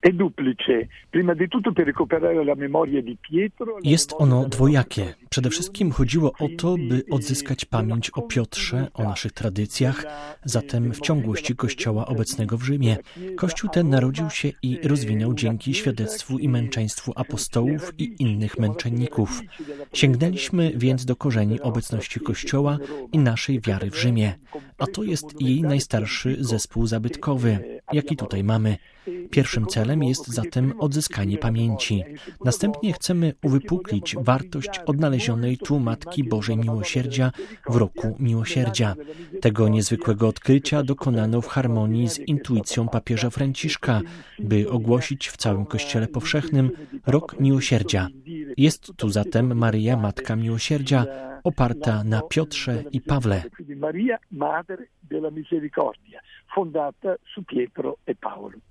Jest ono dwojakie. Przede wszystkim chodziło o to, by odzyskać pamięć o Piotrze, o naszych tradycjach, zatem w ciągłości Kościoła obecnego w Rzymie. Kościół ten narodził się i rozwinął dzięki świadectwu i męczeństwu apostołów i innych męczenników. Sięgnęliśmy więc do korzeni obecności Kościoła i naszej wiary w Rzymie. A to jest jej najstarszy zespół zabytkowy, jaki tutaj mamy. Pierwszym celem jest zatem odzyskanie pamięci. Następnie chcemy uwypuklić wartość odnalezionej tu Matki Bożej Miłosierdzia w roku Miłosierdzia. Tego niezwykłego odkrycia dokonano w harmonii z intuicją papieża Franciszka, by ogłosić w całym Kościele powszechnym rok Miłosierdzia. Jest tu zatem Maryja, Matka Miłosierdzia, oparta na Piotrze i Pawle. Maria, Madre della Misericordia, fondata su Pietro e Paolo.